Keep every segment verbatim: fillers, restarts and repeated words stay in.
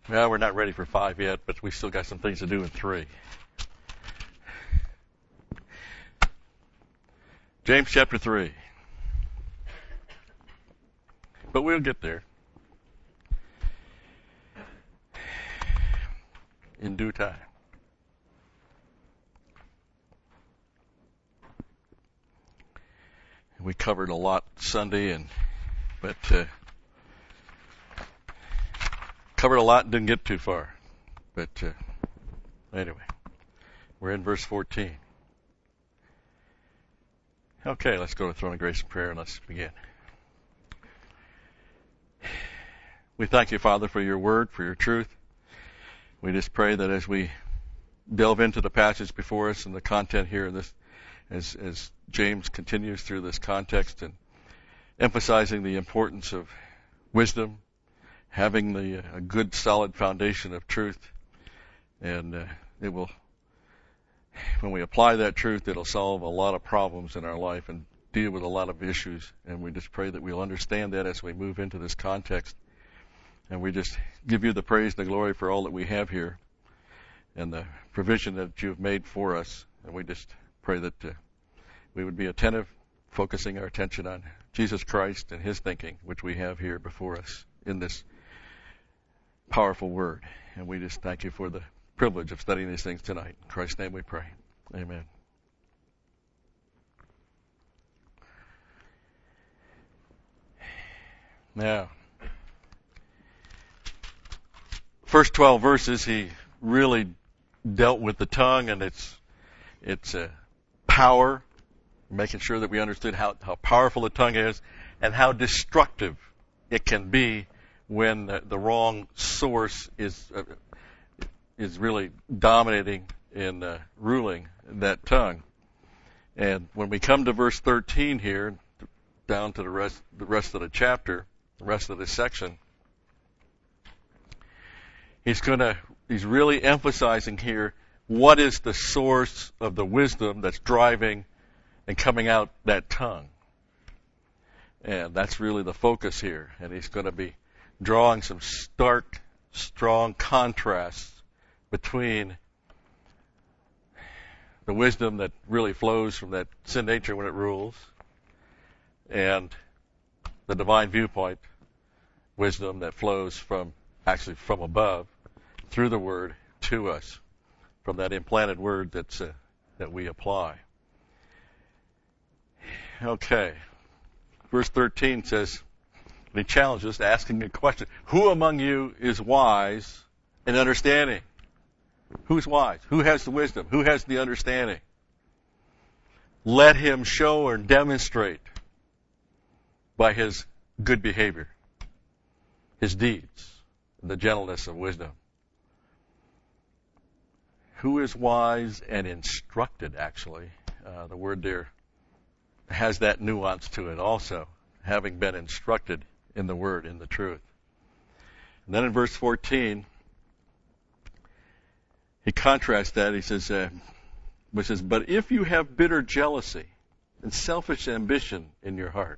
Well, we're not ready for five yet, but we still got some things to do in three. James chapter three. But we'll get there in due time. We covered a lot Sunday, and but uh, covered a lot and didn't get too far. But uh, anyway, we're in verse fourteen. Okay, let's go to the throne of grace and prayer, and let's begin. We thank you, Father, for your word, for your truth. We just pray that as we delve into the passage before us and the content here, this, as, as James continues through this context and emphasizing the importance of wisdom, having the a good, solid foundation of truth, and uh, it will, when we apply that truth, it'll solve a lot of problems in our life and deal with a lot of issues. And we just pray that we'll understand that as we move into this context. And we just give you the praise and the glory for all that we have here and the provision that you've made for us. And we just pray that uh, we would be attentive, focusing our attention on Jesus Christ and his thinking, which we have here before us in this powerful word. And we just thank you for the privilege of studying these things tonight. In Christ's name we pray. Amen. Now, first twelve verses, he really dealt with the tongue and its its uh, power, making sure that we understood how, how powerful the tongue is and how destructive it can be when the, the wrong source is uh, is really dominating and uh, ruling that tongue. And when we come to verse thirteen here, down to the rest the rest of the chapter, the rest of this section, he's going to he's really emphasizing here what is the source of the wisdom that's driving and coming out that tongue. And that's really the focus here. And he's going to be drawing some stark, strong contrasts between the wisdom that really flows from that sin nature when it rules and the divine viewpoint wisdom that flows from actually from above through the word to us, from that implanted word that's uh, that we apply. Okay. Verse thirteen says, and he challenges us, asking a question. Who among you is wise and understanding? Who's wise? Who has the wisdom? Who has the understanding? Let him show or demonstrate by his good behavior, his deeds, the gentleness of wisdom. Who is wise and instructed, actually? Uh, the word there has that nuance to it also, having been instructed in the word, in the truth. And then in verse fourteen, he contrasts that. He says, uh, which says, but if you have bitter jealousy and selfish ambition in your heart.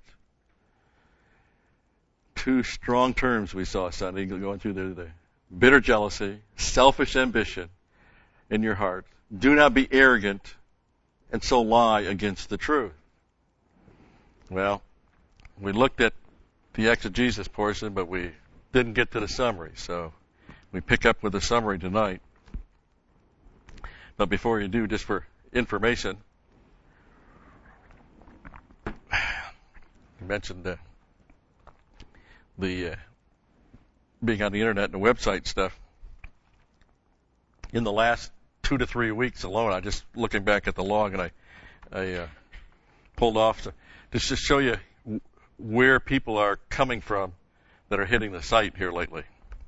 Two strong terms we saw Sunday going through the, the bitter jealousy, selfish ambition in your heart. Do not be arrogant and so lie against the truth. Well, we looked at the exegesis portion, but we didn't get to the summary, so we pick up with the summary tonight. But before you do, just for information, you mentioned uh, the uh, being on the internet and the website stuff. In the last two to three weeks alone, I just looking back at the log, and I, I uh, pulled off to just to show you where people are coming from that are hitting the site here lately.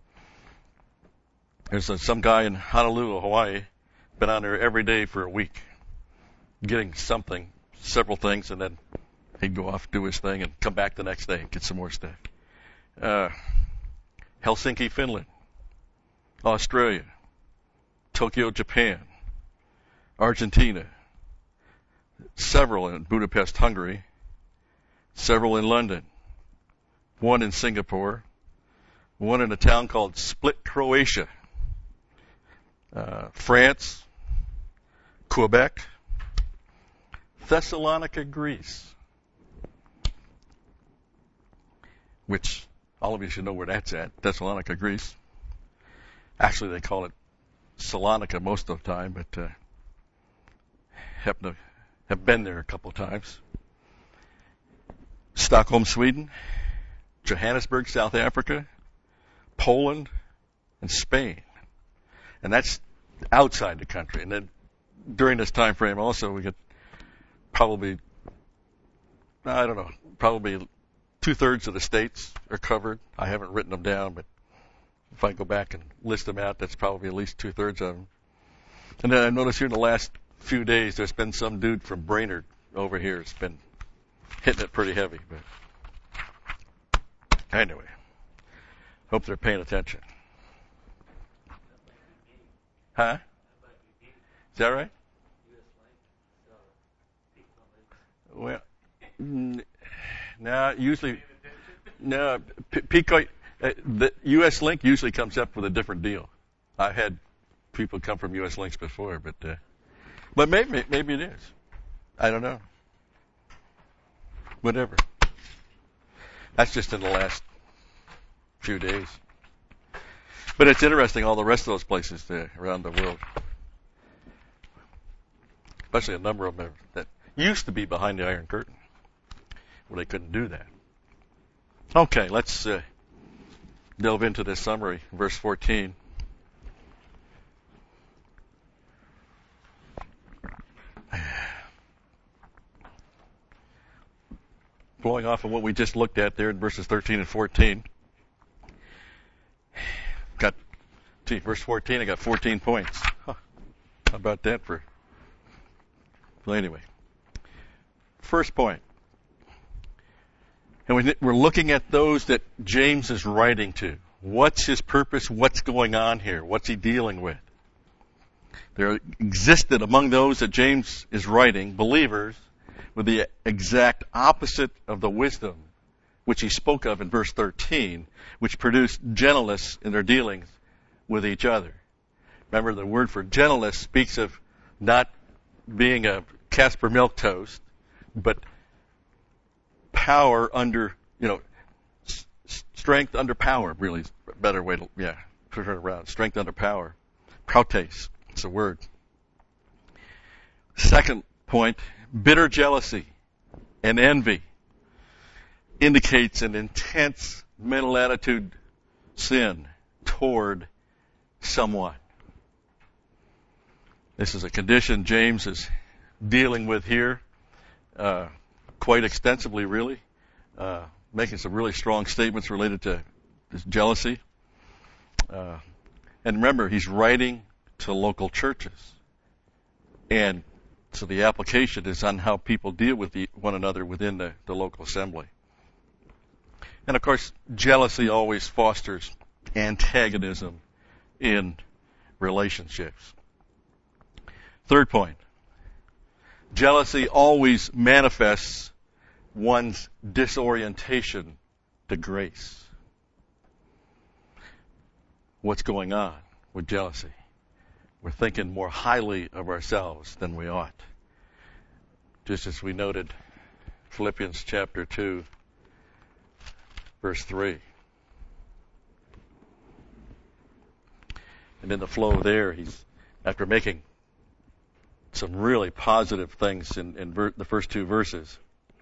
There's a, some guy in Honolulu, Hawaii, been on there every day for a week, getting something, several things, and then he'd go off, do his thing, and come back the next day and get some more stuff. Uh, Helsinki, Finland, Australia, Tokyo, Japan, Argentina, several in Budapest, Hungary, several in London, one in Singapore, one in a town called Split, Croatia, uh, France, Quebec, Thessalonica, Greece, which all of you should know where that's at, Thessalonica, Greece. Actually, they call it Salonica most of the time, but uh, happen to have been there a couple of times. Stockholm, Sweden, Johannesburg, South Africa, Poland, and Spain. And that's outside the country. And then during this time frame also we get probably, I don't know, probably two-thirds of the states are covered. I haven't written them down, but if I go back and list them out, that's probably at least two-thirds of them. And then I noticed here in the last few days there's been some dude from Brainerd over here. It's been hitting it pretty heavy. But anyway, hope they're paying attention. Huh? Is that right? Well, n- no, usually, no, P- Pico, uh, the U S Link usually comes up with a different deal. I've had people come from U S Links before, but, uh, but maybe, maybe it is. I don't know. Whatever. That's just in the last few days. But it's interesting, all the rest of those places there around the world. Especially a number of them that used to be behind the Iron Curtain, where they couldn't do that. Okay, let's uh, delve into this summary, verse fourteen. Flowing off of what we just looked at there in verses thirteen and fourteen. Got, gee, verse fourteen, I got fourteen points. Huh. How about that for... Well, anyway. First point. And we're looking at those that James is writing to. What's his purpose? What's going on here? What's he dealing with? There existed among those that James is writing, believers, with the exact opposite of the wisdom which he spoke of in verse thirteen, which produced gentleness in their dealings with each other. Remember, the word for gentleness speaks of not being a Casper milk toast, but power under, you know, s- strength under power, really is a better way to, yeah, turn it around. Strength under power. Proutes, it's a word. Second point, bitter jealousy and envy indicates an intense mental attitude sin toward someone. This is a condition James is dealing with here uh, quite extensively, really, uh, making some really strong statements related to this jealousy. Uh, and remember, he's writing to local churches. And so the application is on how people deal with the, one another within the, the local assembly. And of course, jealousy always fosters antagonism in relationships. Third point. Jealousy always manifests one's disorientation to grace. What's going on with jealousy? We're thinking more highly of ourselves than we ought. Just as we noted, Philippians chapter two, verse three. And in the flow there, he's, after making some really positive things in, in ver- the first two verses.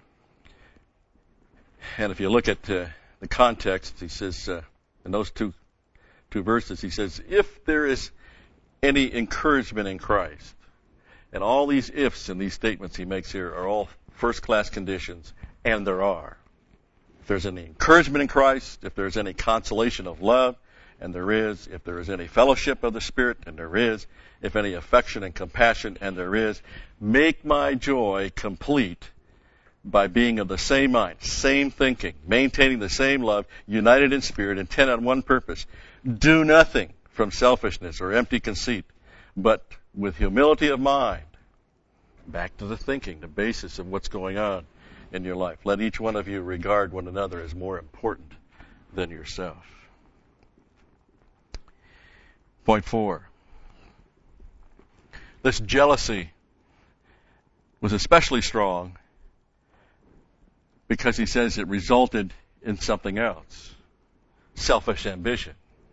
And if you look at uh, the context, he says, uh, in those two two verses, he says, if there is any encouragement in Christ, and all these ifs in these statements he makes here are all first-class conditions, and there are. If there's any encouragement in Christ, if there's any consolation of love, and there is, if there is any fellowship of the Spirit, and there is, if any affection and compassion, and there is, make my joy complete by being of the same mind, same thinking, maintaining the same love, united in spirit, intent on one purpose. Do nothing from selfishness or empty conceit, but with humility of mind. Back to the thinking, the basis of what's going on in your life. Let each one of you regard one another as more important than yourself. Point four. This jealousy was especially strong because he says it resulted in something else. Selfish ambition.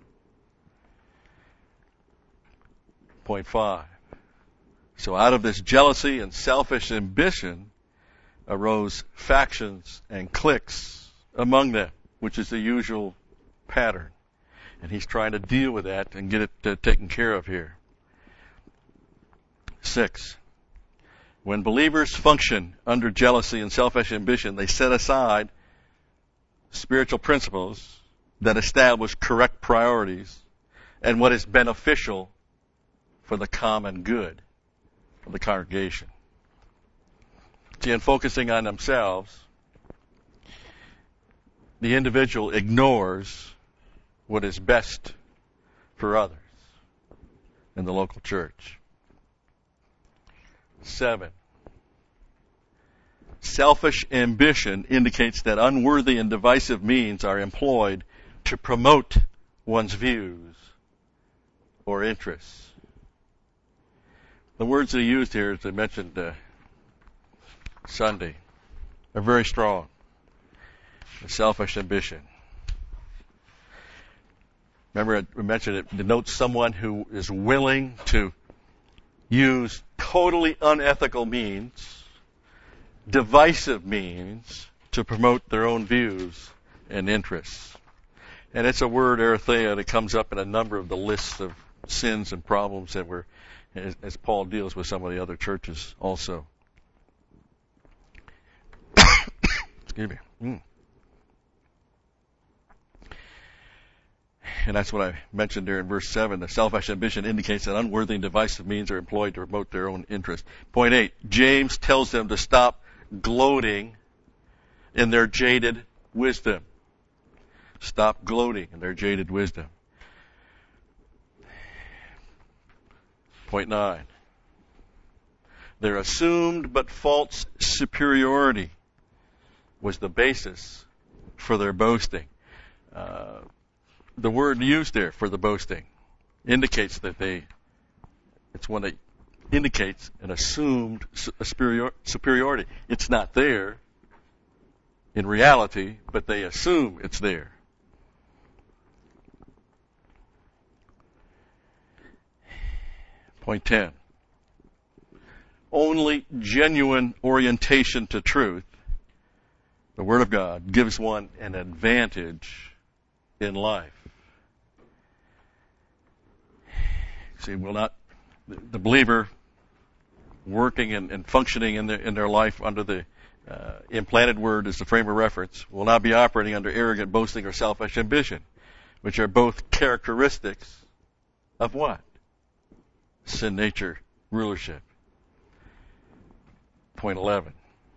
Point five. So out of this jealousy and selfish ambition arose factions and cliques among them, which is the usual pattern. And he's trying to deal with that and get it uh, taken care of here. Six. When believers function under jealousy and selfish ambition, they set aside spiritual principles that establish correct priorities and what is beneficial for the common good of the congregation. See, in focusing on themselves, the individual ignores what is best for others in the local church. Seven. Selfish ambition indicates that unworthy and divisive means are employed to promote one's views or interests. The words that he used here, as I mentioned uh, Sunday, are very strong. Selfish ambition. Remember, I mentioned it denotes someone who is willing to use totally unethical means, divisive means, to promote their own views and interests. And it's a word, aletheia, that comes up in a number of the lists of sins and problems that were, as, as Paul deals with some of the other churches also. Excuse me. Mm. And that's what I mentioned there in verse seven. The selfish ambition indicates that unworthy and divisive means are employed to promote their own interest. Point eight, James tells them to stop gloating in their jaded wisdom. Stop gloating in their jaded wisdom. Point nine, their assumed but false superiority was the basis for their boasting. Uh, The word used there for the boasting indicates that they, it's one that indicates an assumed superior, superiority. It's not there in reality, but they assume it's there. Point ten. Only genuine orientation to truth, the Word of God, gives one an advantage in life. See, will not the believer working and, and functioning in their in their life under the uh, implanted word as the frame of reference will not be operating under arrogant boasting or selfish ambition, which are both characteristics of what? Sin nature rulership. Point eleven.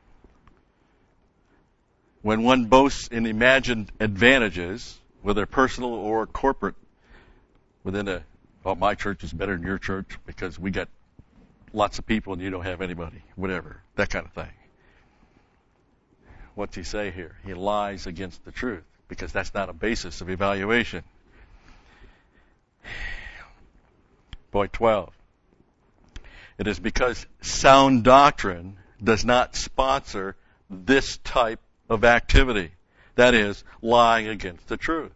When one boasts in imagined advantages, whether personal or corporate, within a well, my church is better than your church because we got lots of people and you don't have anybody, whatever, that kind of thing. What's he say here? He lies against the truth because that's not a basis of evaluation. Point twelve. It is because sound doctrine does not sponsor this type of activity. That is, lying against the truth.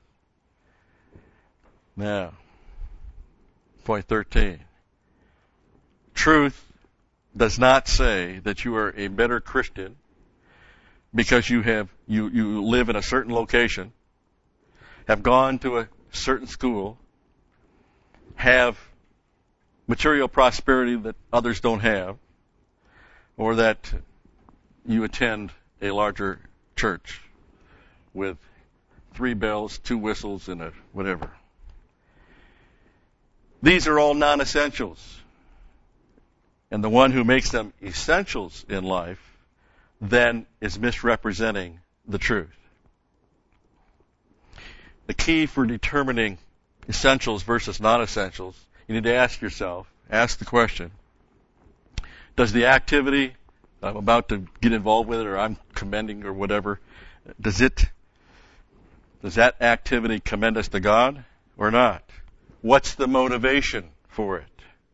Now, point thirteen. Truth does not say that you are a better Christian because you have you, you live in a certain location, have gone to a certain school, have material prosperity that others don't have, or that you attend a larger church with three bells, two whistles, and a whatever. These are all non-essentials. And the one who makes them essentials in life then is misrepresenting the truth. The key for determining essentials versus non-essentials, you need to ask yourself, ask the question, does the activity I'm about to get involved with it or I'm commending or whatever, does it, does that activity commend us to God or not? What's the motivation for it?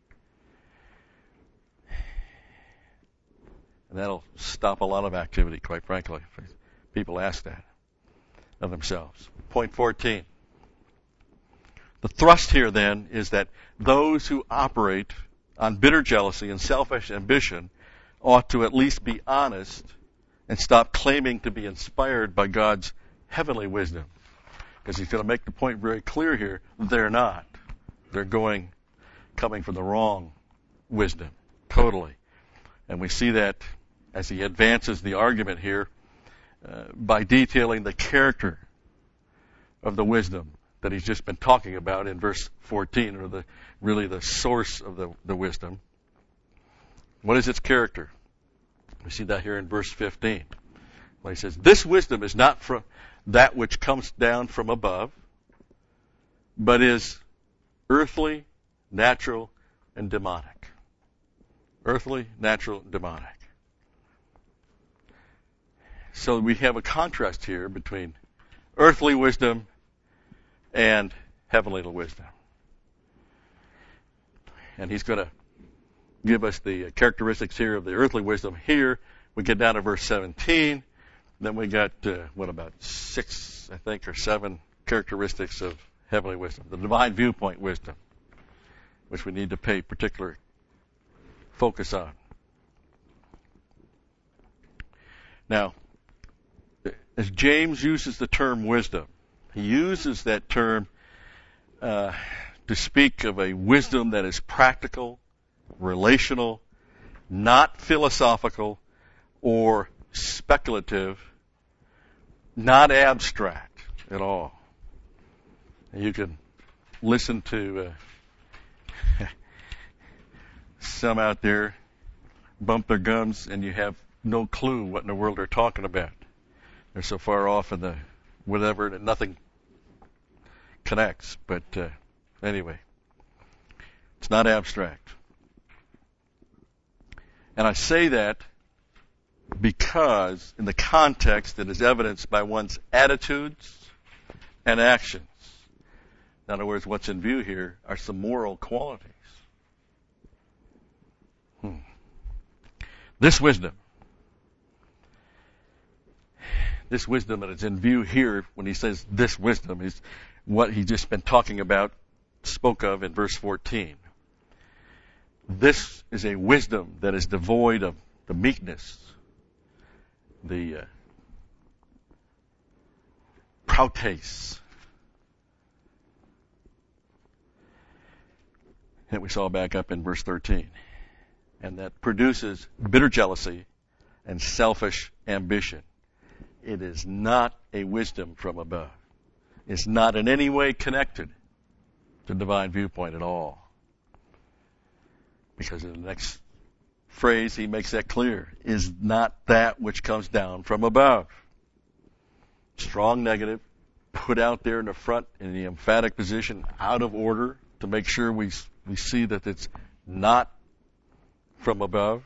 And that'll stop a lot of activity, quite frankly. People ask that of themselves. Point fourteen. The thrust here, then, is that those who operate on bitter jealousy and selfish ambition ought to at least be honest and stop claiming to be inspired by God's heavenly wisdom. Because he's going to make the point very clear here, they're not. They're going, coming from the wrong wisdom, totally. And we see that as he advances the argument here uh, by detailing the character of the wisdom that he's just been talking about in verse fourteen, or the really the source of the, the wisdom. What is its character? We see that here in verse fifteen. When he says, this wisdom is not from that which comes down from above, but is earthly, natural, and demonic. Earthly, natural, and demonic. So we have a contrast here between earthly wisdom and heavenly wisdom. And he's going to give us the characteristics here of the earthly wisdom. Here, we get down to verse seventeen. Then we got, uh, what, about six, I think, or seven characteristics of heavenly wisdom. The divine viewpoint wisdom, which we need to pay particular focus on. Now, as James uses the term wisdom, he uses that term uh, to speak of a wisdom that is practical, relational, not philosophical or speculative, not abstract at all. You can listen to uh, some out there bump their gums and you have no clue what in the world they're talking about. They're so far off in the whatever that nothing connects. But uh, anyway, it's not abstract. And I say that because in the context it is evidenced by one's attitudes and actions. In other words, what's in view here are some moral qualities. Hmm. This wisdom, this wisdom that is in view here when he says this wisdom is what he's just been talking about, spoke of in verse fourteen. This is a wisdom that is devoid of the meekness, the uh, proutes that we saw back up in verse thirteen. And that produces bitter jealousy and selfish ambition. It is not a wisdom from above. It's not in any way connected to divine viewpoint at all. Because in the next phrase he makes that clear, is not that which comes down from above. Strong negative, put out there in the front in the emphatic position, out of order, to make sure we we see that it's not from above.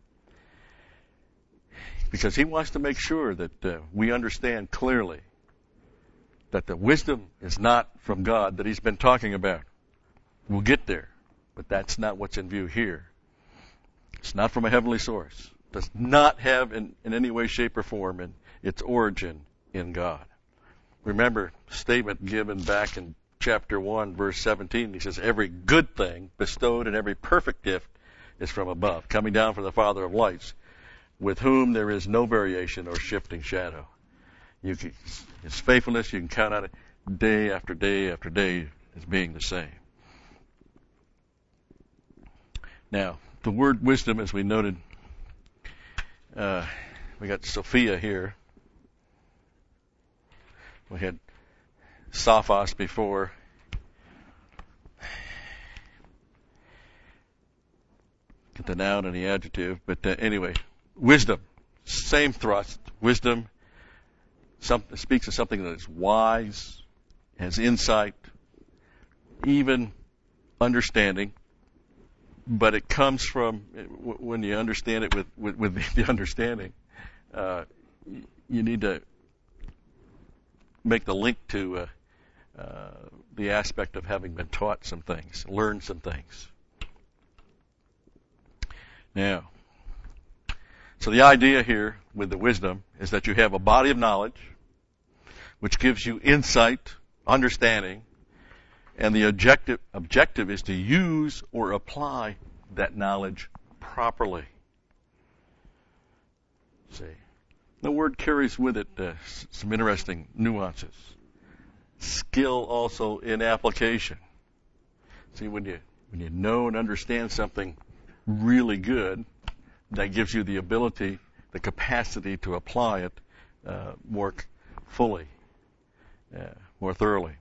Because he wants to make sure that uh, we understand clearly that the wisdom is not from God that he's been talking about. We'll get there, but that's not what's in view here. It's not from a heavenly source. It does not have in, in any way, shape, or form in its origin in God. Remember the statement given back in chapter one, verse seventeen. He says, every good thing bestowed and every perfect gift is from above, coming down from the Father of lights, with whom there is no variation or shifting shadow. You can, his faithfulness, you can count on it day after day after day as being the same. Now, the word wisdom, as we noted, uh, we got Sophia here. We had Sophos before. Get the noun and the adjective. But uh, anyway, wisdom, same thrust. Wisdom some, speaks of something that is wise, has insight, even understanding. But it comes from, when you understand it with, with, with the understanding, uh, you need to make the link to uh, uh, the aspect of having been taught some things, learned some things. Now, so the idea here with the wisdom is that you have a body of knowledge which gives you insight, understanding, and the objective objective is to use or apply that knowledge properly. See, the word carries with it uh, some interesting nuances. Skill also in application. See, when you when you know and understand something really good, that gives you the ability, the capacity to apply it uh, more fully, uh, more thoroughly.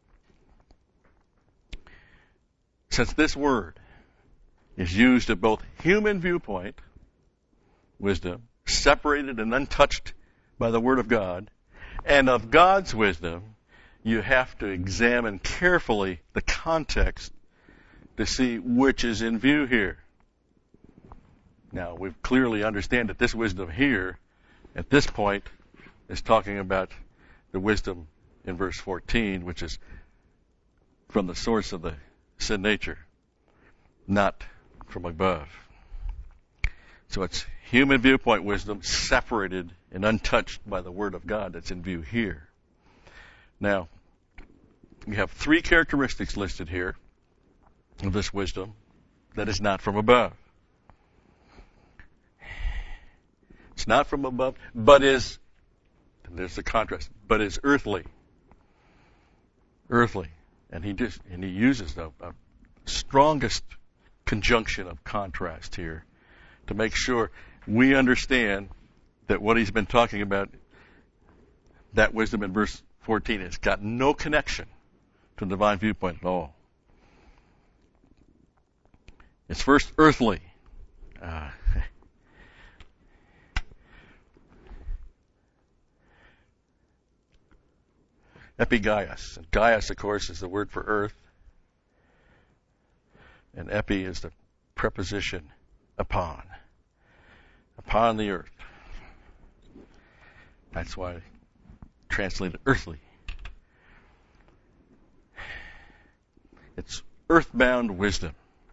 Since this word is used at both human viewpoint, wisdom, separated and untouched by the Word of God, and of God's wisdom, you have to examine carefully the context to see which is in view here. Now, we clearly understand that this wisdom here, at this point, is talking about the wisdom in verse fourteen, which is from the source of the sin nature, not from above. So it's human viewpoint wisdom separated and untouched by the Word of God that's in view here. Now, we have three characteristics listed here of this wisdom that is not from above. It's not from above, but is, and there's the contrast, but is earthly. Earthly. And he just, and he uses the uh, strongest conjunction of contrast here to make sure we understand that what he's been talking about, that wisdom in verse fourteen, has got no connection to the divine viewpoint at all. It's first earthly. Uh, Epigaios. And Gaius, of course, is the word for earth. And epi is the preposition upon. Upon the earth. That's why I translated earthly. It's earthbound wisdom.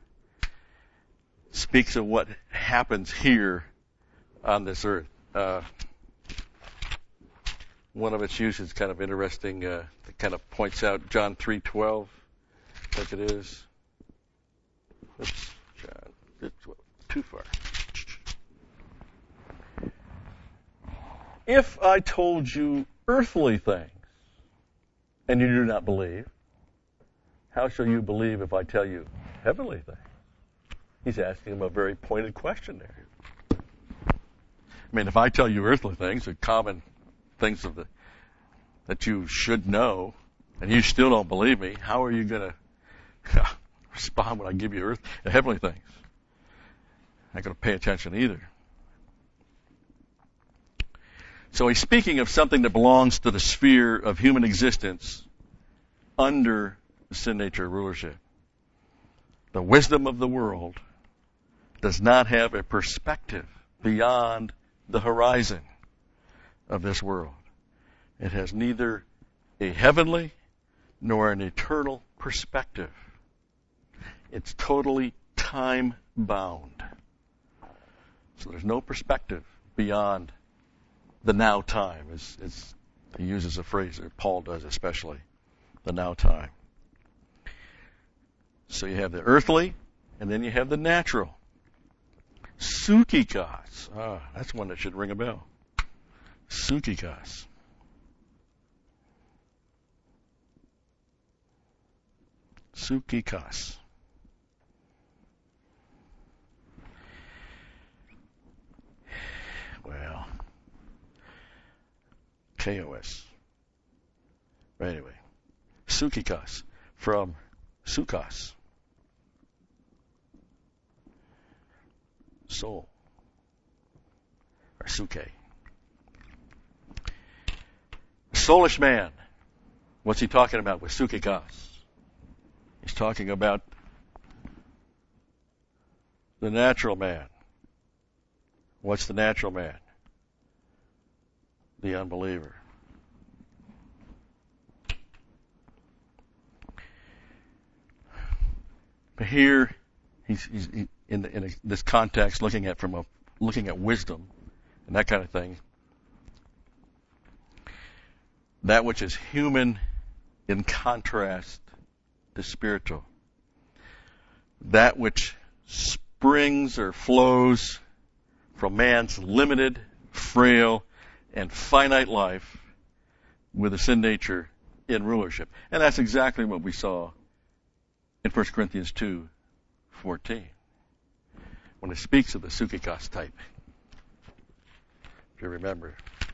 It speaks of what happens here on this earth. Uh, one of its uses is kind of interesting. Uh, it kind of points out John three twelve, like it is. Oops, John, it's too far. If I told you earthly things, and you do not believe, how shall you believe if I tell you heavenly things? He's asking him a very pointed question there. I mean, if I tell you earthly things, the common things of the that you should know, and you still don't believe me, how are you going to respond when I give you earth, the heavenly things? I'm not going to pay attention either. So he's speaking of something that belongs to the sphere of human existence under the sin nature rulership. The wisdom of the world does not have a perspective beyond the horizon of this world. It has neither a heavenly nor an eternal perspective. It's totally time-bound. So there's no perspective beyond the now time, as, as he uses a phrase, or Paul does especially, the now time. So you have the earthly, and then you have the natural. Sukikas. Ah, that's one that should ring a bell. Sukikas. Sukikas. Well, K O S. But anyway, Sukikas from Sukas. Soul. Or Suke. Soulish man. What's he talking about with Sukikas? He's talking about the natural man. What's the natural man? The unbeliever. here, he's, he's he, in, in a, this context, looking at from a looking at wisdom and that kind of thing. That which is human in contrast to spiritual. That which springs or flows from man's limited, frail, and finite life with a sin nature in rulership. And that's exactly what we saw in First Corinthians two fourteen, when it speaks of the Sukikos type. If you remember.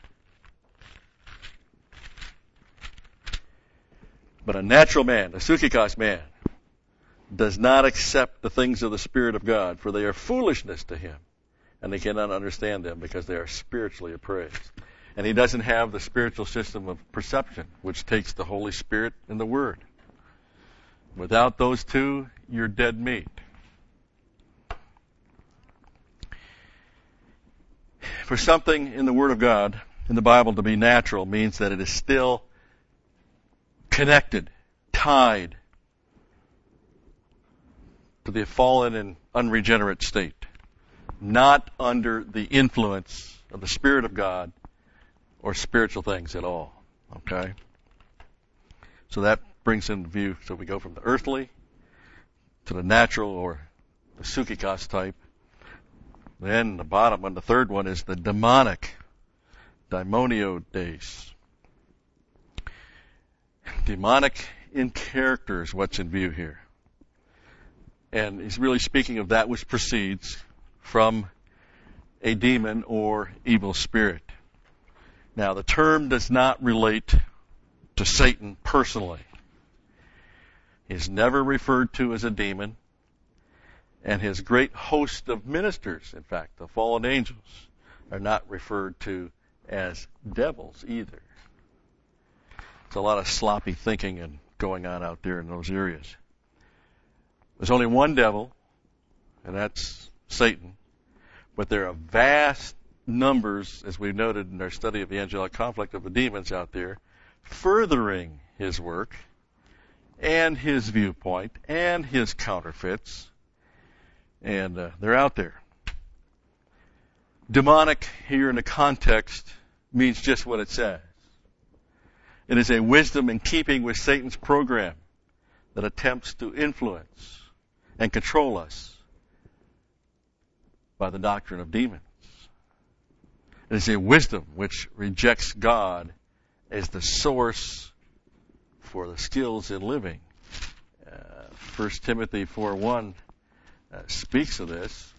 But a natural man, a Sukikos man, does not accept the things of the Spirit of God, for they are foolishness to him, and they cannot understand them because they are spiritually appraised. And he doesn't have the spiritual system of perception, which takes the Holy Spirit and the Word. Without those two, you're dead meat. For something in the Word of God, in the Bible, to be natural means that it is still connected, tied to the fallen and unregenerate state, not under the influence of the Spirit of God or spiritual things at all. Okay? So that brings into view, so we go from the earthly to the natural or the Sukikos type. Then the bottom one, the third one, is the demonic, Daimonio days. Demonic in character is what's in view here. And he's really speaking of that which proceeds from a demon or evil spirit. Now, the term does not relate to Satan personally. He's never referred to as a demon. And his great host of ministers, in fact, the fallen angels, are not referred to as devils either. There's a lot of sloppy thinking and going on out there in those areas. There's only one devil, and that's Satan. But there are vast numbers, as we've noted in our study of the angelic conflict, of the demons out there, furthering his work, and his viewpoint, and his counterfeits. And uh, they're out there. Demonic, here in the context, means just what it says. It is a wisdom in keeping with Satan's program that attempts to influence and control us by the doctrine of demons. It is a wisdom which rejects God as the source for the skills in living. Uh, First Timothy four one uh, speaks of this.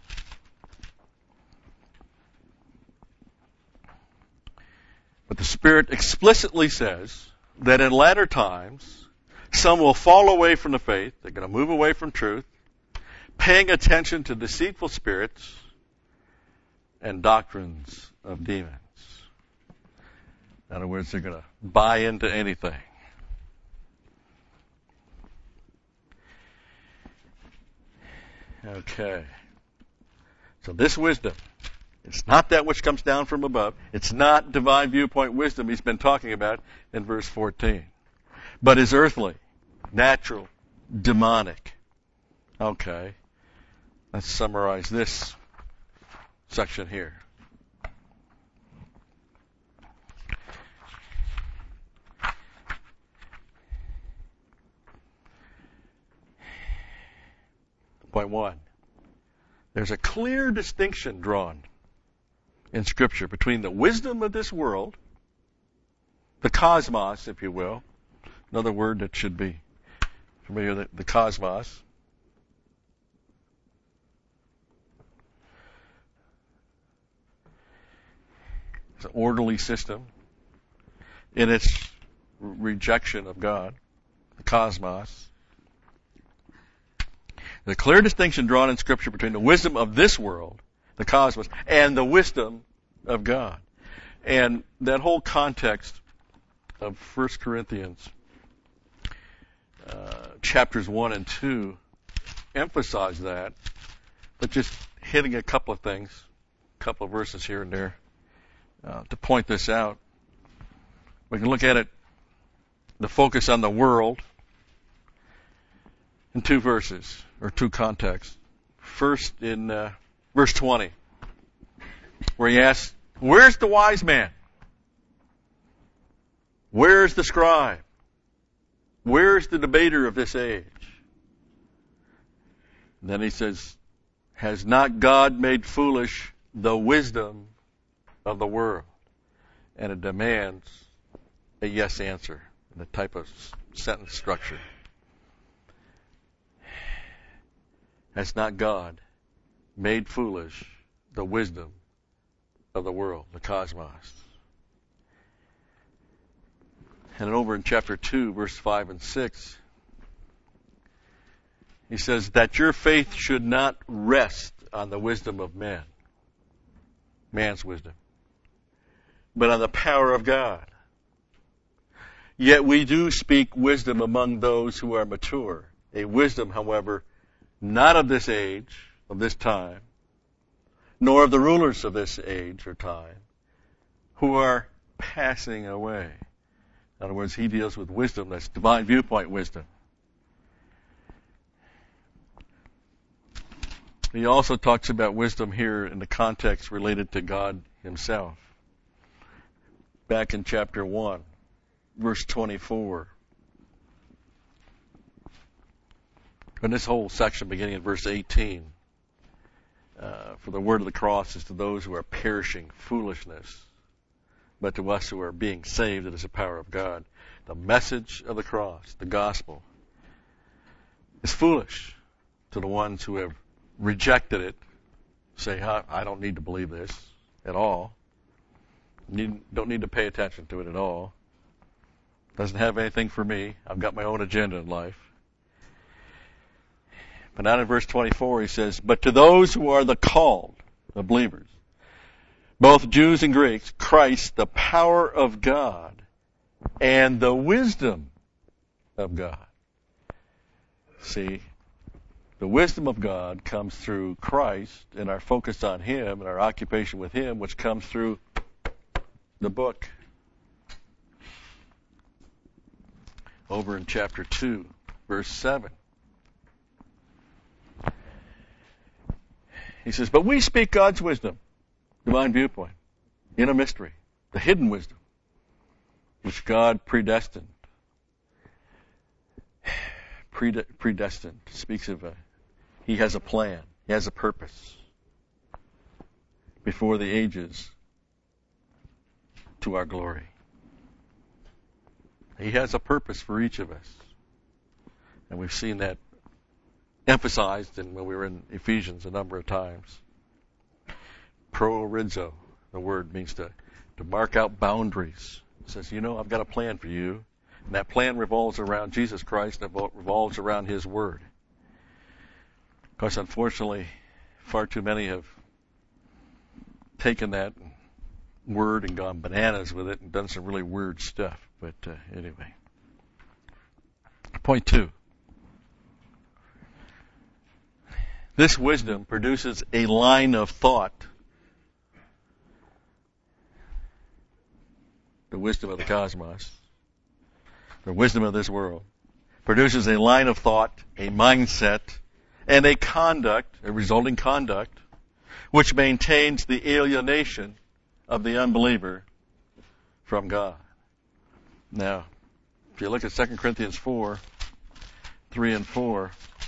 But the Spirit explicitly says that in latter times, some will fall away from the faith. They're going to move away from truth, paying attention to deceitful spirits and doctrines of demons. In other words, they're going to buy into anything. Okay. So this wisdom, it's not that which comes down from above. It's not divine viewpoint wisdom he's been talking about in verse fourteen. But is earthly, natural, demonic. Okay. Let's summarize this section here. Point one. There's a clear distinction drawn in Scripture between the wisdom of this world, the cosmos, if you will, another word that should be familiar, the, the cosmos, it's an orderly system in its rejection of God, the cosmos. There's a clear distinction drawn in Scripture between the wisdom of this world, the cosmos, and the wisdom of God. And that whole context of First Corinthians uh, chapters one and two emphasize that, but just hitting a couple of things, a couple of verses here and there uh, to point this out. We can look at it, the focus on the world, in two verses, or two contexts. First in uh, verse twenty, where he asks, where's the wise man? Where's the scribe? Where's the debater of this age? And then he says, has not God made foolish the wisdom of the world? And it demands a yes answer in the type of sentence structure. Has not God made foolish the wisdom of the world, the cosmos? And then over in chapter two, verse five and six, he says that your faith should not rest on the wisdom of men, man's wisdom, but on the power of God. Yet we do speak wisdom among those who are mature, a wisdom, however, not of this age, of this time, nor of the rulers of this age or time, who are passing away. In other words, he deals with wisdom that's divine viewpoint wisdom. He also talks about wisdom here in the context related to God himself. Back in chapter one, verse twenty-four. And this whole section beginning in verse eighteen. Uh, for the word of the cross is to those who are perishing foolishness, but to us who are being saved it is the power of God. The message of the cross, the gospel, is foolish to the ones who have rejected it. Say, I don't need to believe this at all. Need, don't need to pay attention to it at all. Doesn't have anything for me. I've got my own agenda in life. But now in verse twenty-four he says, but to those who are the called, the believers, both Jews and Greeks, Christ, the power of God and the wisdom of God. See, the wisdom of God comes through Christ and our focus on him and our occupation with him, which comes through the book. Over in chapter two, verse seven. He says, but we speak God's wisdom, divine viewpoint, in a mystery, the hidden wisdom, which God predestined. Prede- predestined speaks of a, he has a plan, he has a purpose before the ages to our glory. He has a purpose for each of us. And we've seen that emphasized in, when we were in Ephesians a number of times. Proorizo, the word means to, to mark out boundaries. It says, you know, I've got a plan for you. And that plan revolves around Jesus Christ and it revolves around his word. Of course, unfortunately, far too many have taken that word and gone bananas with it and done some really weird stuff. But uh, anyway. Point two. This wisdom produces a line of thought. The wisdom of the cosmos, the wisdom of this world, produces a line of thought, a mindset, and a conduct, a resulting conduct, which maintains the alienation of the unbeliever from God. Now, if you look at Second Corinthians four, three and four,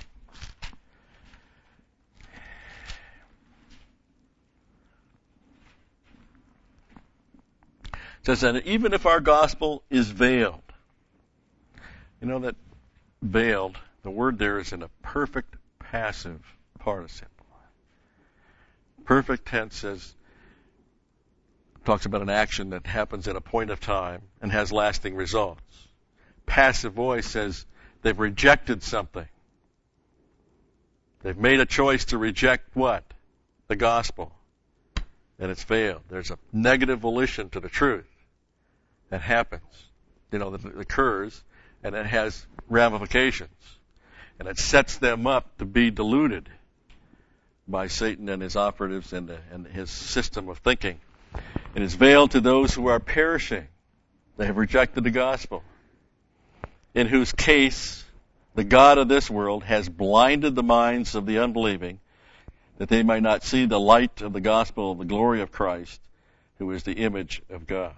it says that even if our gospel is veiled, you know that veiled, the word there is in a perfect passive participle. Perfect tense says, talks about an action that happens at a point of time and has lasting results. Passive voice says they've rejected something. They've made a choice to reject what? The gospel. And it's veiled. There's a negative volition to the truth that happens, you know, that occurs, and it has ramifications. And it sets them up to be deluded by Satan and his operatives and, the, and his system of thinking. It is veiled to those who are perishing. They have rejected the gospel, in whose case the god of this world, has blinded the minds of the unbelieving, that they might not see the light of the gospel of the glory of Christ, who is the image of God.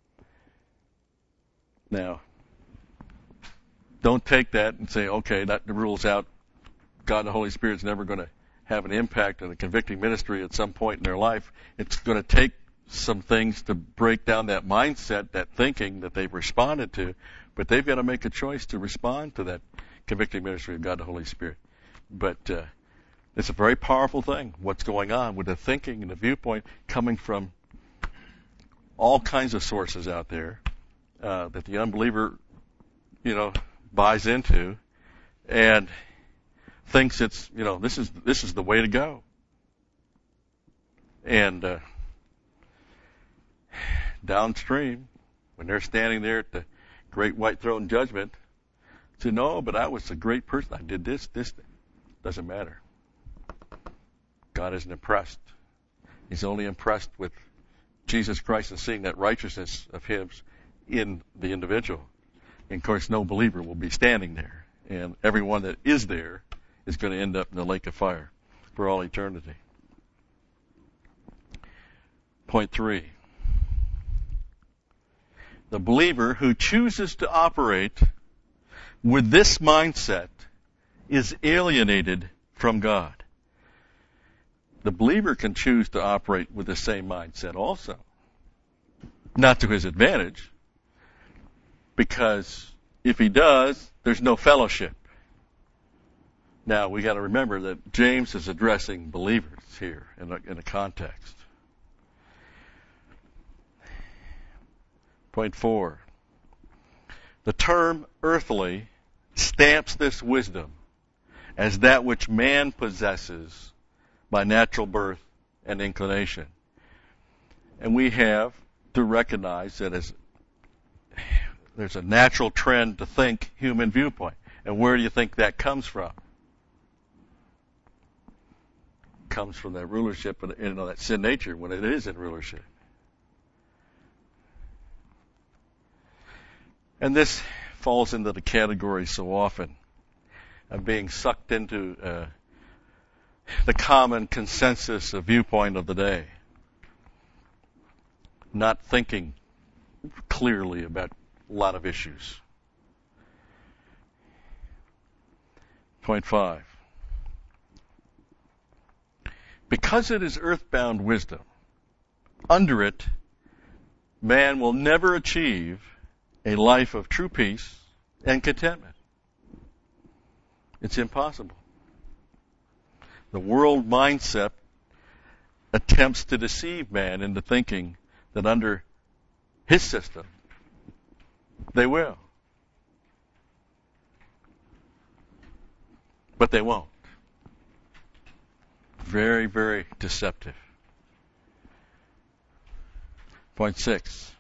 Now, don't take that and say, okay, that rules out God the Holy Spirit's never going to have an impact on a convicting ministry at some point in their life. It's going to take some things to break down that mindset, that thinking that they've responded to, but they've got to make a choice to respond to that convicting ministry of God the Holy Spirit. But uh, it's a very powerful thing, what's going on with the thinking and the viewpoint coming from all kinds of sources out there uh, that the unbeliever, you know, buys into and thinks it's, you know, this is this is the way to go. And uh, downstream, when they're standing there at the great white throne judgment, say, no, but I was a great person. I did this, this. Doesn't matter. God isn't impressed. He's only impressed with Jesus Christ and seeing that righteousness of His in the individual. And of course, no believer will be standing there. And everyone that is there is going to end up in the lake of fire for all eternity. Point three. The believer who chooses to operate with this mindset is alienated from God. The believer can choose to operate with the same mindset also. Not to his advantage, because if he does, there's no fellowship. Now, we got to remember that James is addressing believers here in a, in a context. Point four. The term earthly stamps this wisdom as that which man possesses by natural birth and inclination. And we have to recognize that as there's a natural trend to think human viewpoint. And where do you think that comes from? It comes from that rulership and, you know, that sin nature when it is in rulership. And this falls into the category so often of being sucked into uh, the common consensus of viewpoint of the day. Not thinking clearly about a lot of issues. Point five. Because it is earthbound wisdom, under it, man will never achieve a life of true peace and contentment. It's impossible. The world mindset attempts to deceive man into thinking that under his system, they will. But they won't. Very, very deceptive. Point six.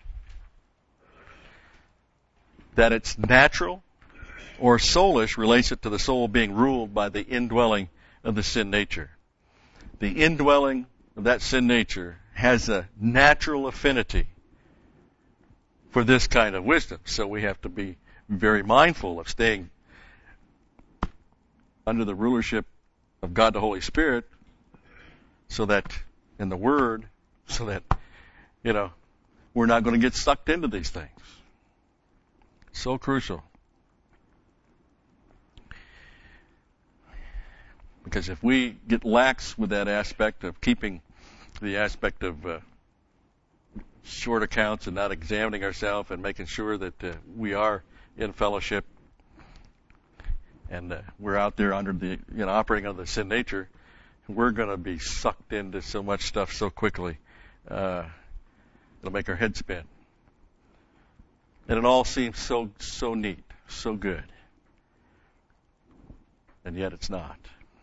That it's natural or soulish relates it to the soul being ruled by the indwelling of the sin nature. The indwelling of that sin nature has a natural affinity for this kind of wisdom. So we have to be very mindful of staying under the rulership of God the Holy Spirit, so that in the Word, so that, you know, we're not going to get sucked into these things. So crucial. Because if we get lax with that aspect of keeping the aspect of uh, short accounts and not examining ourselves and making sure that uh, we are in fellowship and uh, we're out there under the, you know, operating under the sin nature, we're going to be sucked into so much stuff so quickly. Uh, it'll make our head spin. And it all seems so, so neat, so good. And yet it's not.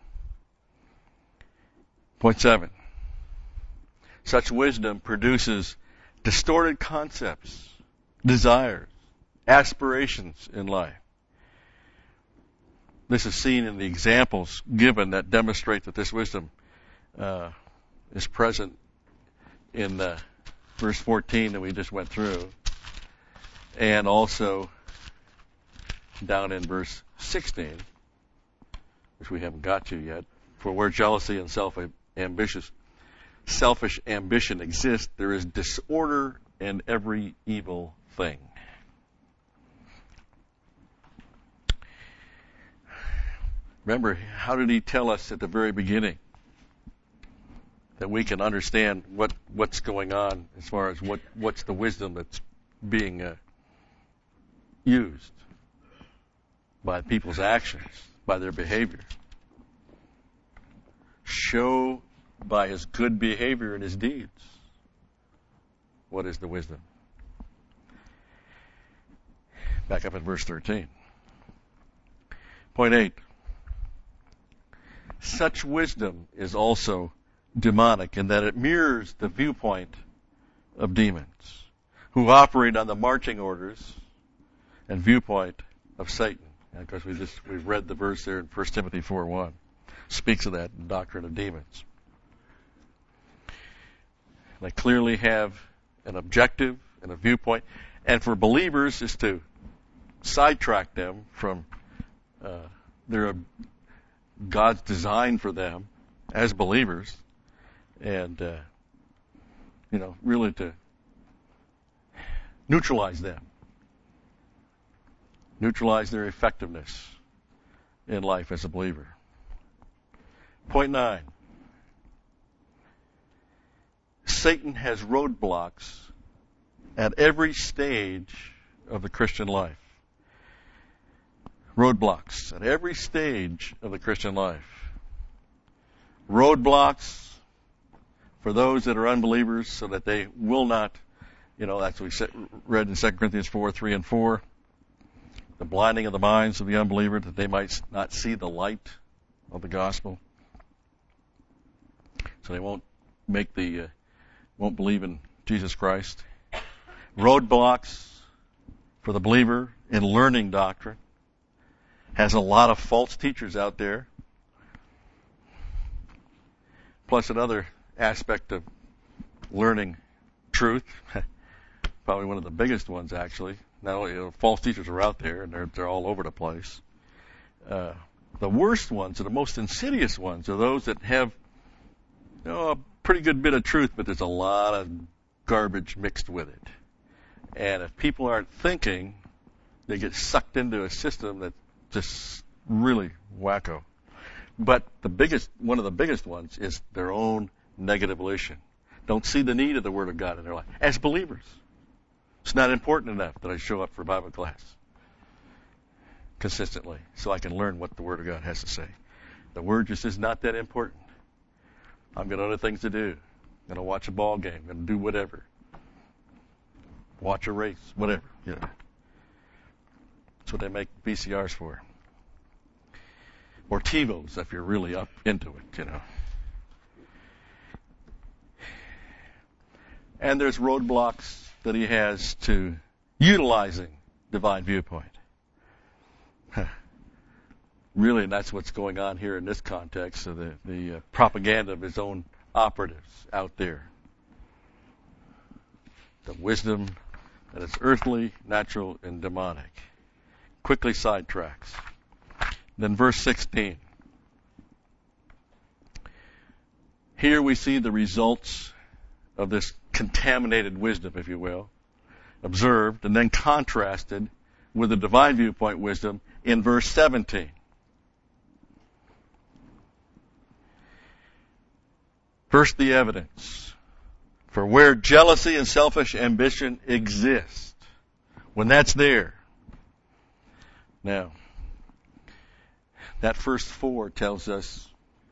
Point seven. Such wisdom produces distorted concepts, desires, aspirations in life. This is seen in the examples given that demonstrate that this wisdom uh, is present in uh, verse fourteen that we just went through, and also down in verse sixteen, which we haven't got to yet. For where jealousy and self-ambitious, selfish ambition exist, there is disorder in every evil thing. Remember, how did he tell us at the very beginning that we can understand what, what's going on as far as what, what's the wisdom that's being uh, used by people's actions, by their behavior? Show by his good behavior and his deeds what is the wisdom. Back up at verse thirteen. Point eight. Such wisdom is also demonic in that it mirrors the viewpoint of demons who operate on the marching orders and viewpoint of Satan. And of course, we just we've read the verse there in First Timothy four one. Speaks of that doctrine of demons. They clearly have an objective and a viewpoint, and for believers is to sidetrack them from uh, their God's design for them as believers, and uh, you know, really to neutralize them, neutralize their effectiveness in life as a believer. Point nine. Satan has roadblocks at every stage of the Christian life. Roadblocks at every stage of the Christian life. Roadblocks for those that are unbelievers so that they will not, you know, that's what we read in Second Corinthians four, three and four. The blinding of the minds of the unbeliever that they might not see the light of the gospel. So they won't make the, uh, won't believe in Jesus Christ. Roadblocks for the believer in learning doctrine. Has a lot of false teachers out there. Plus another aspect of learning truth, probably one of the biggest ones actually. Not only, you know, false teachers are out there and they're they're all over the place. Uh, the worst ones, or the most insidious ones, are those that have, you know, a pretty good bit of truth, but there's a lot of garbage mixed with it. And if people aren't thinking, they get sucked into a system that's just really wacko. But the biggest, one of the biggest ones is their own negative volition. Don't see the need of the Word of God in their life. As believers, it's not important enough that I show up for Bible class consistently so I can learn what the Word of God has to say. The Word just is not that important. I've got other things to do. I'm going to watch a ball game. I'm going to do whatever. Watch a race, whatever. You know. That's what they make V C Rs for. Or TiVos if you're really up into it, you know. And there's roadblocks that he has to utilizing divine viewpoint. Really, that's what's going on here in this context of the, the uh, propaganda of his own operatives out there. The wisdom that is earthly, natural, and demonic. Quickly sidetracks. Then verse sixteen. Here we see the results of this contaminated wisdom, if you will, observed and then contrasted with the divine viewpoint wisdom in verse seventeen. First, the evidence. For where jealousy and selfish ambition exist, when that's there. Now, that first four tells us,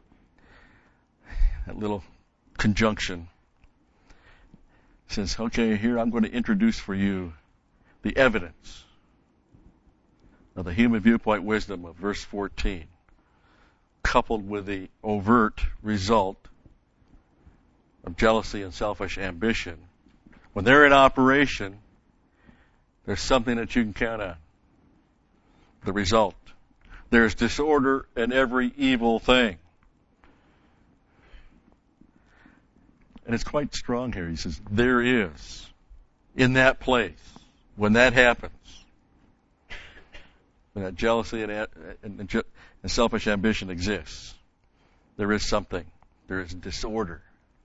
that little conjunction says, okay, here I'm going to introduce for you the evidence of the human viewpoint wisdom of verse fourteen, coupled with the overt result of jealousy and selfish ambition. When they're in operation, there's something that you can count on. The result. There's disorder in every evil thing. And it's quite strong here. He says, there is, in that place, when that happens, when that jealousy and, and, and selfish ambition exists, there is something. There is disorder.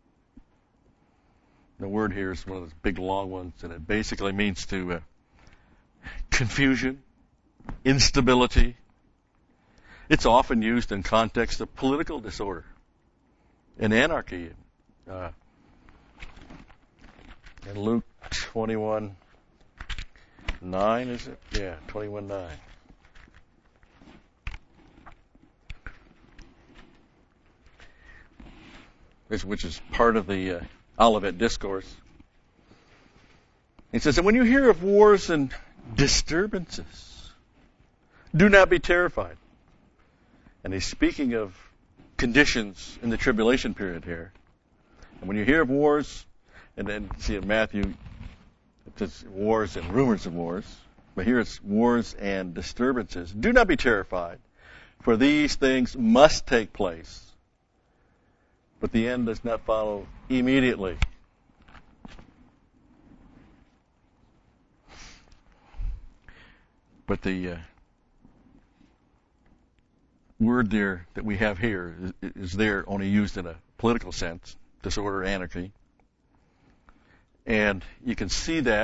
The word here is one of those big long ones, and it basically means to uh, confusion, instability. It's often used in context of political disorder and anarchy. Uh, in Luke twenty-one nine, is it? Yeah, twenty-one nine. Which is part of the uh, Olivet Discourse. He says, and when you hear of wars and disturbances, do not be terrified. And he's speaking of conditions in the tribulation period here. And when you hear of wars, and then see in Matthew, it says wars and rumors of wars, but here it's wars and disturbances. Do not be terrified, for these things must take place. But the end does not follow immediately. But the uh, word there that we have here is, is there only used in a political sense, disorder, anarchy. And you can see that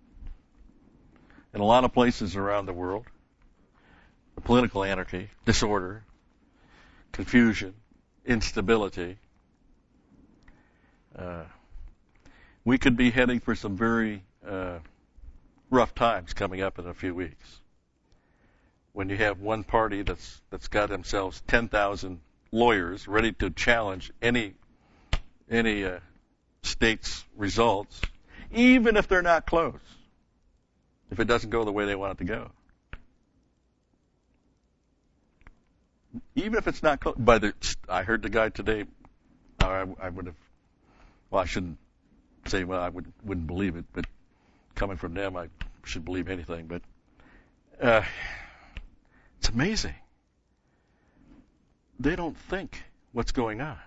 in a lot of places around the world. Political anarchy, disorder, confusion, instability. Uh, we could be heading for some very uh, rough times coming up in a few weeks. When you have one party that's that's got themselves ten thousand lawyers ready to challenge any any uh, state's results, even if they're not close, if it doesn't go the way they want it to go. Even if it's not close. By the, I heard the guy today, I, I would have, well, I shouldn't say, well, I would, wouldn't believe it, but coming from them, I should believe anything. But uh, it's amazing. They don't think what's going on.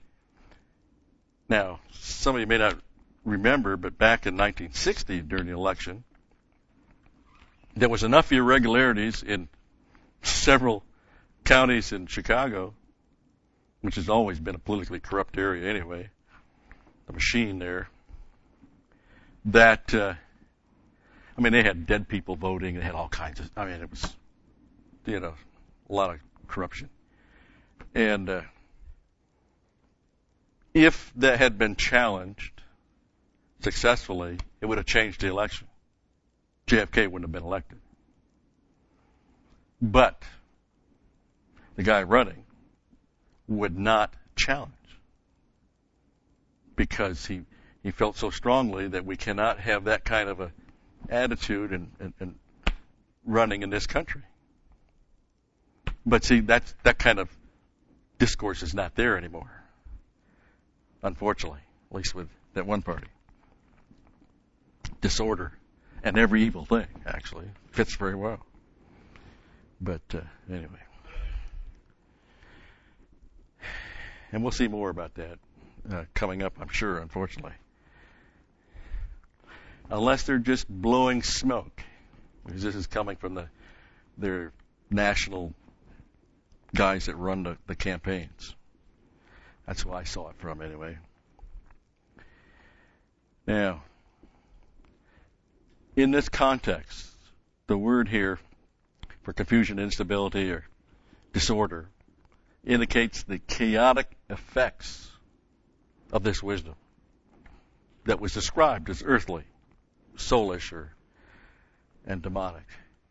Now, some of you may not remember, but back in nineteen sixty, during the election, there was enough irregularities in several counties in Chicago, which has always been a politically corrupt area anyway, the machine there, that, uh, I mean, they had dead people voting, they had all kinds of, I mean, it was, you know, a lot of corruption. And uh, if that had been challenged successfully, it would have changed the election. J F K wouldn't have been elected. But the guy running would not challenge because he, he felt so strongly that we cannot have that kind of a attitude and, and, and running in this country. But see, that's, that kind of discourse is not there anymore, unfortunately, at least with that one party. Disorder and every evil thing, actually, fits very well. But uh, anyway. And we'll see more about that uh, coming up, I'm sure, unfortunately. Unless they're just blowing smoke, because this is coming from the their national guys that run the, the campaigns. That's who I saw it from, anyway. Now, in this context, the word here for confusion, instability, or disorder indicates the chaotic effects of this wisdom that was described as earthly, soulish, or and demonic.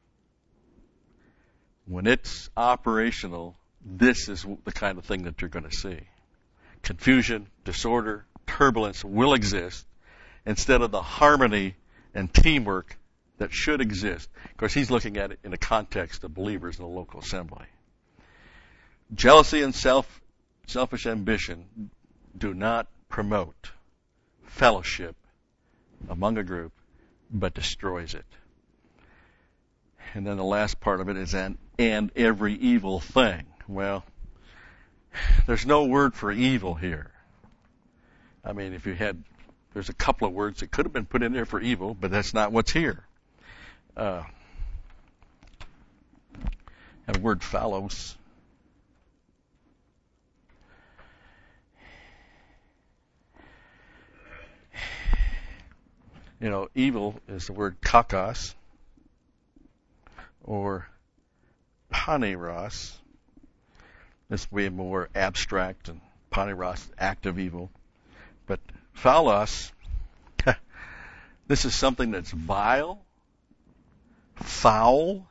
When it's operational, this is the kind of thing that you're going to see. Confusion, disorder, turbulence will exist instead of the harmony and teamwork that should exist. Of course, he's looking at it in the context of believers in the local assembly. Jealousy and self, selfish ambition do not promote fellowship among a group, but destroys it. And then the last part of it is and, and every evil thing. Well, there's no word for evil here. I mean, if you had, there's a couple of words that could have been put in there for evil, but that's not what's here. Uh, And the word phallos. You know, evil is the word kakos or paneros. This would be more abstract, and paneros, act of evil. But phallos, this is something that's vile, foul,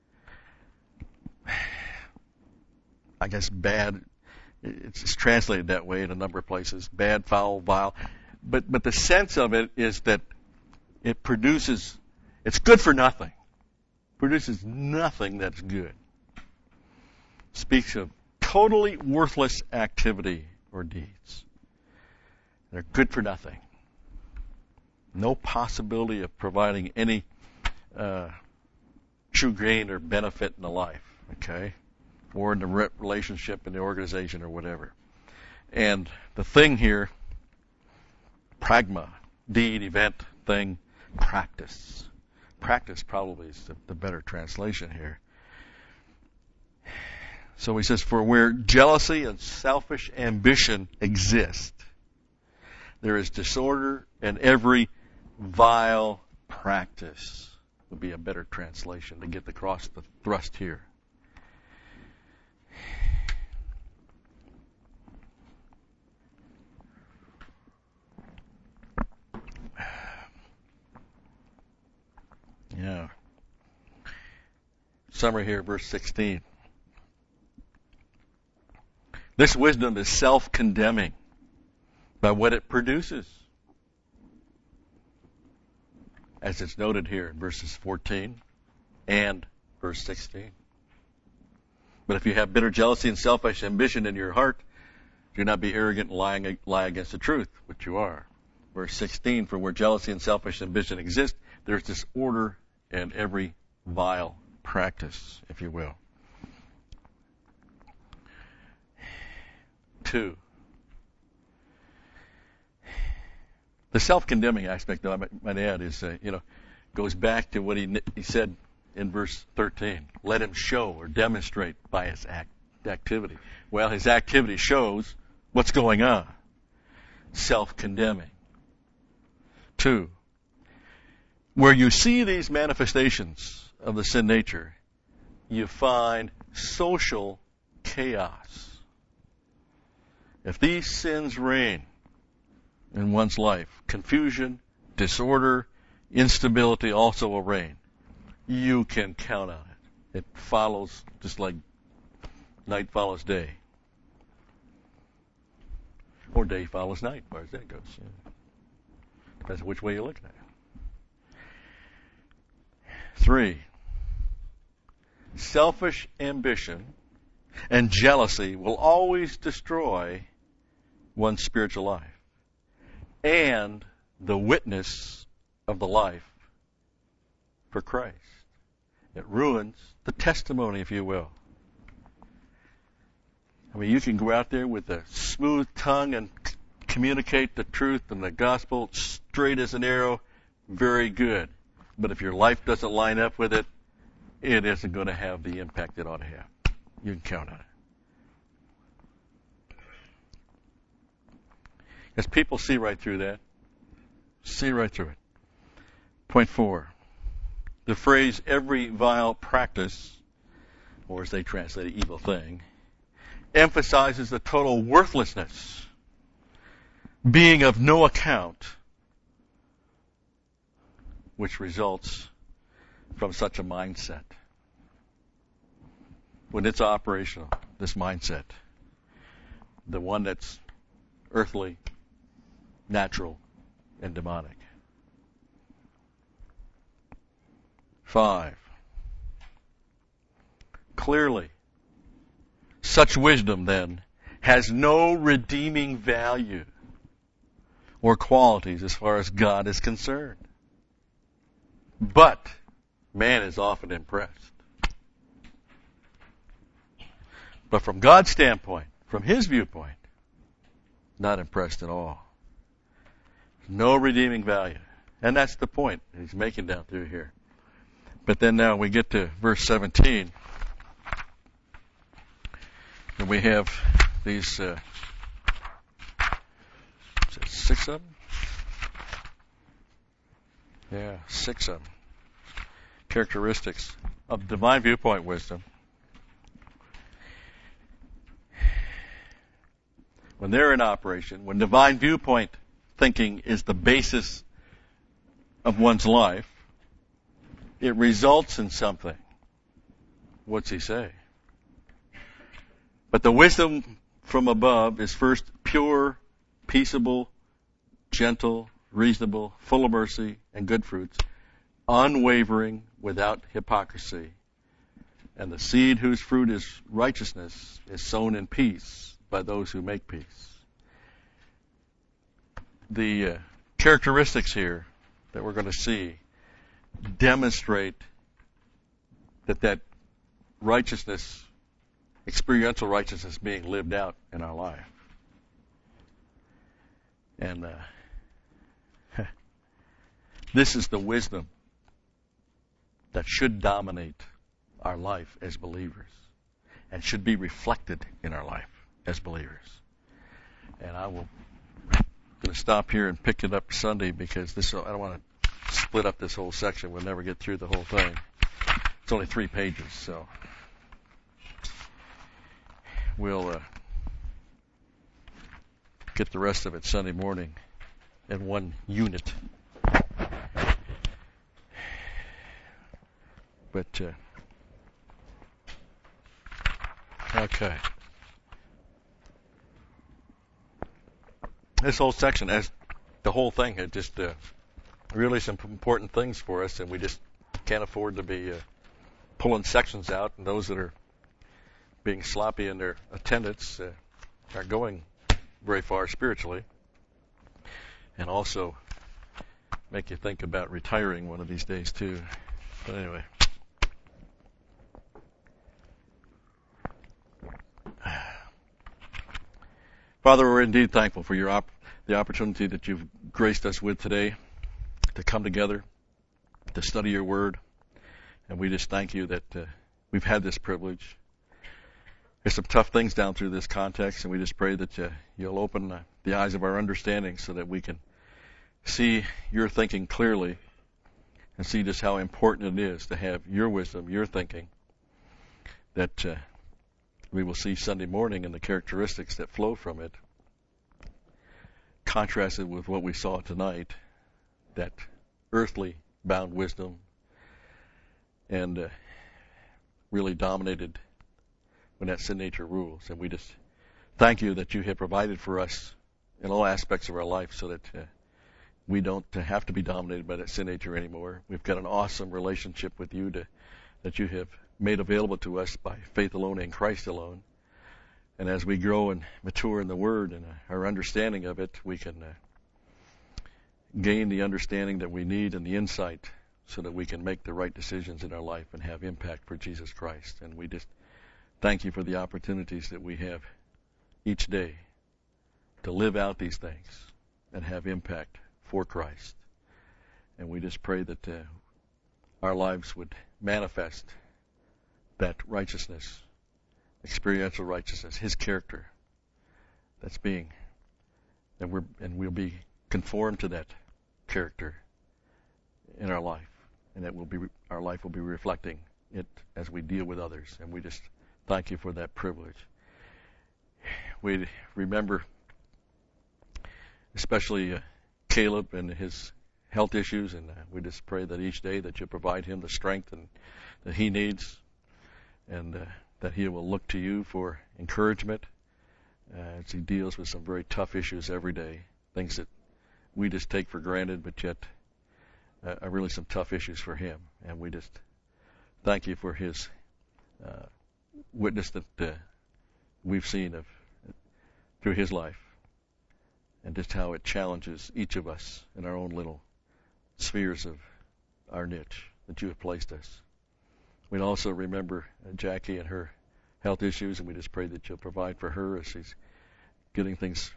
I guess bad. It's translated that way in a number of places. Bad, foul, vile. But but the sense of it is that it produces, it's good for nothing. Produces nothing that's good. Speaks of totally worthless activity or deeds. They're good for nothing. No possibility of providing any uh, true gain or benefit in the life, okay? Or in the re- relationship in the organization or whatever. And the thing here, pragma, deed, event, thing, practice. Practice probably is the, the better translation here. So he says, for where jealousy and selfish ambition exist, there is disorder and every vile practice would be a better translation to get across the thrust here. Yeah. Summary here, verse sixteen. This wisdom is self-condemning by what it produces, as it's noted here in verses fourteen and verse sixteen. But if you have bitter jealousy and selfish ambition in your heart, do not be arrogant and lying, lie against the truth, which you are. Verse sixteen, for where jealousy and selfish ambition exist, there's disorder and every vile practice, if you will. Two. The self-condemning aspect, though, I might add, is, uh, you know, goes back to what he, he said in verse thirteen. Let him show or demonstrate by his act, activity. Well, his activity shows what's going on. Self-condemning. Two. Where you see these manifestations of the sin nature, you find social chaos. If these sins reign in one's life, confusion, disorder, instability also will reign. You can count on it. It follows just like night follows day. Or day follows night, as far as that goes. Depends on which way you're looking at it. Three, selfish ambition and jealousy will always destroy one's spiritual life and the witness of the life for Christ. It ruins the testimony, if you will. I mean, you can go out there with a smooth tongue and c- communicate the truth and the gospel straight as an arrow. Very good. But if your life doesn't line up with it, it isn't going to have the impact it ought to have. You can count on it. Because people see right through that. See right through it. Point four. The phrase every vile practice, or as they translate it, evil thing, emphasizes the total worthlessness, being of no account, which results from such a mindset. When it's operational, this mindset, the one that's earthly, natural, and demonic. Five. Clearly, such wisdom then has no redeeming value or qualities as far as God is concerned. But man is often impressed. But from God's standpoint, from His viewpoint, not impressed at all. No redeeming value. And that's the point He's making down through here. But then now we get to verse seventeen. And we have these uh, is it six of them? Yeah, six of them. Characteristics of divine viewpoint wisdom. When they're in operation, when divine viewpoint thinking is the basis of one's life, it results in something. What's he say? But the wisdom from above is first pure, peaceable, gentle, reasonable, full of mercy and good fruits, unwavering, without hypocrisy. And the seed whose fruit is righteousness is sown in peace by those who make peace. The uh, characteristics here that we're going to see demonstrate that that righteousness, experiential righteousness, being lived out in our life. And uh, this is the wisdom that should dominate our life as believers and should be reflected in our life as believers. And I will going to stop here and pick it up Sunday because this I don't want to split up this whole section. We'll never get through the whole thing. It's only three pages, so we'll uh, get the rest of it Sunday morning in one unit. But uh, okay. This whole section, as the whole thing, had just uh, really some important things for us, and we just can't afford to be uh, pulling sections out, and those that are being sloppy in their attendance uh, aren't going very far spiritually, and also make you think about retiring one of these days too. But anyway. Father, we're indeed thankful for your op- the opportunity that you've graced us with today to come together, to study your word. And we just thank you that uh, we've had this privilege. There's some tough things down through this context, and we just pray that uh, you'll open uh, the eyes of our understanding so that we can see your thinking clearly and see just how important it is to have your wisdom, your thinking, that uh, we will see Sunday morning and the characteristics that flow from it, contrasted with what we saw tonight, that earthly bound wisdom, and uh, really dominated when that sin nature rules. And we just thank you that you have provided for us in all aspects of our life so that uh, we don't have to be dominated by that sin nature anymore. We've got an awesome relationship with you to, that you have made available to us by faith alone in Christ alone. And as we grow and mature in the Word and our understanding of it, we can uh, gain the understanding that we need and the insight so that we can make the right decisions in our life and have impact for Jesus Christ. And we just thank you for the opportunities that we have each day to live out these things and have impact for Christ. And we just pray that uh, our lives would manifest that righteousness, experiential righteousness, His character that's being, that we're, and we'll be conformed to that character in our life, and that will be, our life will be reflecting it as we deal with others. And we just thank you for that privilege. We remember especially uh, Caleb and his health issues, and uh, we just pray that each day that you provide him the strength and that he needs, and uh, that he will look to you for encouragement uh, as he deals with some very tough issues every day, things that we just take for granted, but yet uh, are really some tough issues for him. And we just thank you for his uh, witness that uh, we've seen of through his life, and just how it challenges each of us in our own little spheres of our niche that you have placed us. We'd also remember uh, Jackie and her health issues, and we just pray that you'll provide for her as she's getting things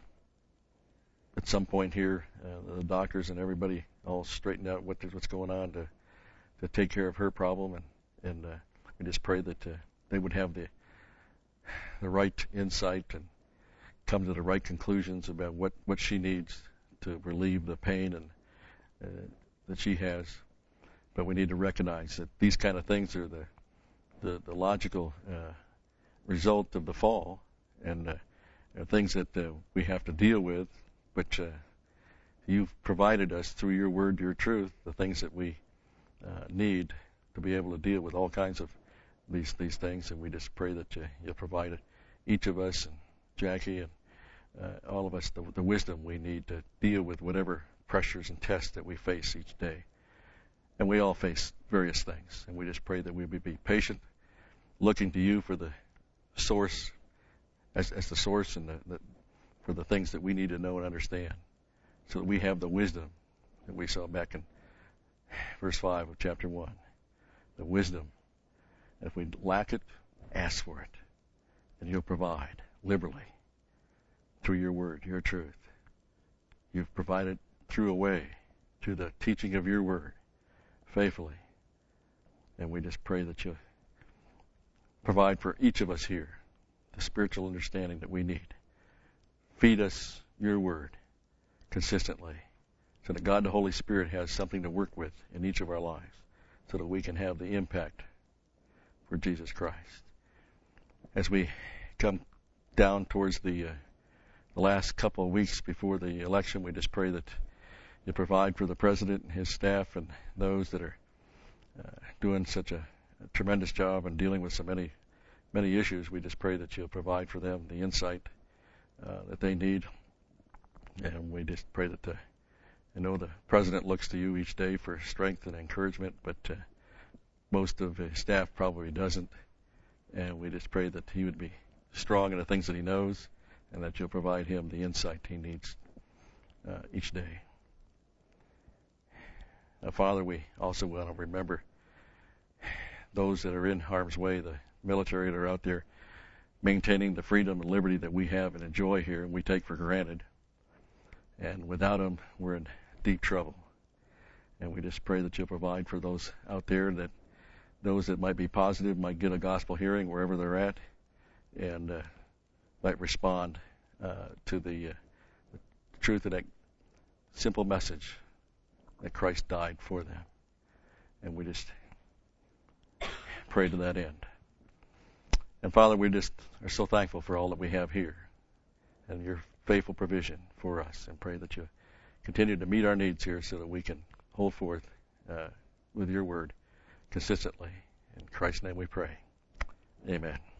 at some point here, uh, the doctors and everybody all straightened out what what's going on to to take care of her problem, and and uh, we just pray that uh, they would have the the right insight and come to the right conclusions about what, what she needs to relieve the pain and uh, that she has. But we need to recognize that these kind of things are the the, the logical uh, result of the fall, and uh, are things that uh, we have to deal with. But uh, you've provided us through your word, your truth, the things that we uh, need to be able to deal with all kinds of these these things. And we just pray that you, you'll provide each of us, and Jackie and uh, all of us, the, the wisdom we need to deal with whatever pressures and tests that we face each day. And we all face various things, and we just pray that we would be patient, looking to you for the source, as, as the source, and the, the, for the things that we need to know and understand, so that we have the wisdom that we saw back in verse five of chapter one. The wisdom. And if we lack it, ask for it, and you'll provide liberally through your word, your truth. You've provided through a way, through the teaching of your word, faithfully. And we just pray that you provide for each of us here the spiritual understanding that we need. Feed us your word consistently, so that God the Holy Spirit has something to work with in each of our lives, so that we can have the impact for Jesus Christ. As we come down towards the, uh, the last couple of weeks before the election, we just pray that you provide for the president and his staff and those that are uh, doing such a, a tremendous job and dealing with so many, many issues. We just pray that you'll provide for them the insight uh, that they need. And we just pray that the, I know the president looks to you each day for strength and encouragement, but uh, most of his staff probably doesn't. And we just pray that he would be strong in the things that he knows, and that you'll provide him the insight he needs uh, each day. Uh, Father, we also want to remember those that are in harm's way, the military that are out there maintaining the freedom and liberty that we have and enjoy here and we take for granted. And without them, we're in deep trouble. And we just pray that you'll provide for those out there, that those that might be positive might get a gospel hearing wherever they're at, and uh, might respond uh, to the, uh, the truth of that simple message that Christ died for them. And we just pray to that end. And Father, we just are so thankful for all that we have here and your faithful provision for us, and pray that you continue to meet our needs here so that we can hold forth uh, with your word consistently. In Christ's name we pray. Amen.